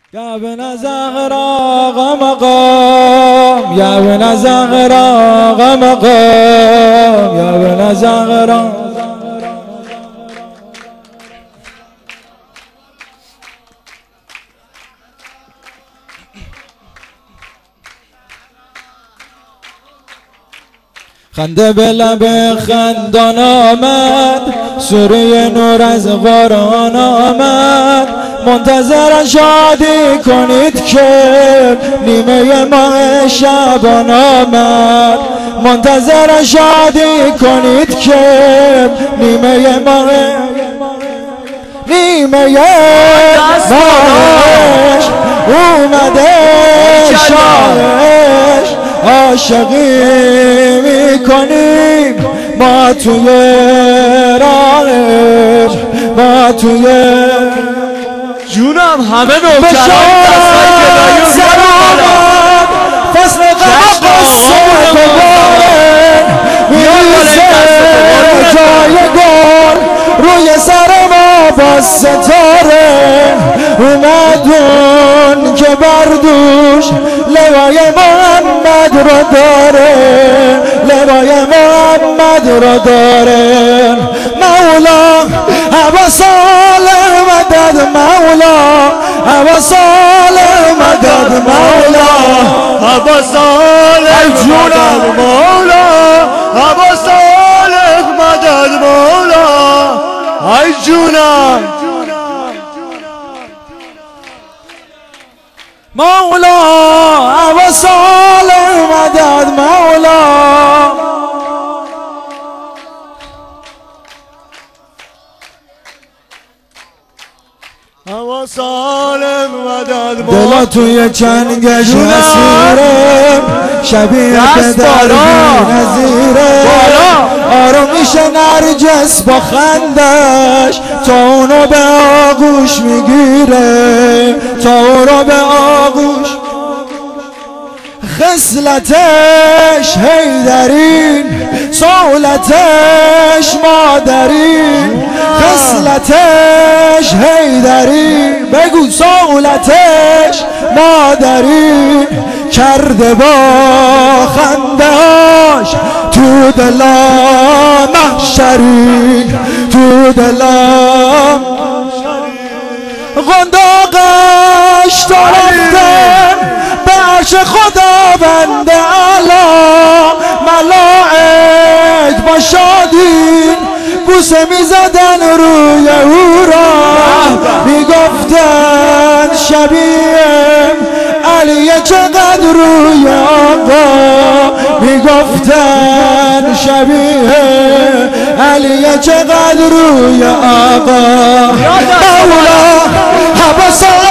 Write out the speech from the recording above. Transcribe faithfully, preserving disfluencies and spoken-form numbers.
يا ابن زهراء مقام يا ابن زهراء مقام يا ابن زهراء خنده به لب خندان آمد، سوره نور از قرآن آمد. منتظر شادی کنید که نیمه ماه شعبان آمد. منتظر شادی کنید که نیمه ماه نیمه ماهش اومده شاهش. عاشقی میکنیم ما توی راهش، ما توی جونم همه نوکران دستای گدایی رو بیارم فصل قصه دوباره میریزه جایگان روی سر ما با ستاره. اومدون که بردوش لوای محمد رو داره، لوای محمد رو داره. مولا هوا صالح مدد، مولا هوا صالح مدد، مولا هوا صالح جونم مولا، هوا صالح مدد مولا. ای جونم مولا هوا صالح مدد، مولا هوا صالح مدد دلا توی چنگش اسیره، شبیه پدر بی نظیره. آروم میشه نرجس با خندش، تا اونو به آغوش میگیره، تا اونو به آغوش. خصلتش حیدرین، صولتش مادرین. خصلتش حیدرین، بگو صولتش مادرین. کرده با خندهاش تو دلا محشرین، تو دلا قنداقش تا رفتن به عرش خداوند اعلی. ملائک با شادی بوسه میزدن روی او را، میگفتن شبیه علی چقدر روی آقا. میگفتن شبیه علی چقدر روی آقا. مولا هوا